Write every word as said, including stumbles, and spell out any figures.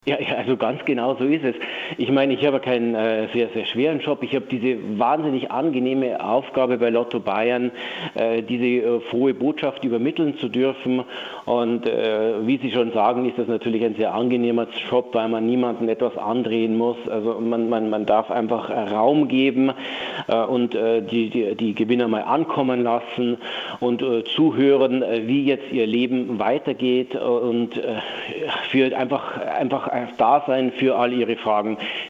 Ja, ja, also ganz genau so ist es. Ich meine, ich habe keinen äh, sehr, sehr schweren Job. Ich habe diese wahnsinnig angenehme Aufgabe bei Lotto Bayern, äh, diese äh, frohe Botschaft übermitteln zu dürfen. Und äh, wie Sie schon sagen, ist das natürlich ein sehr angenehmer Job, weil man niemandem etwas andrehen muss. Also man, man, man darf einfach Raum geben äh, und äh, die, die, die Gewinner mal ankommen lassen und äh, zuhören, äh, wie jetzt ihr Leben weitergeht und äh, für einfach, einfach da sein für all ihre Fragen.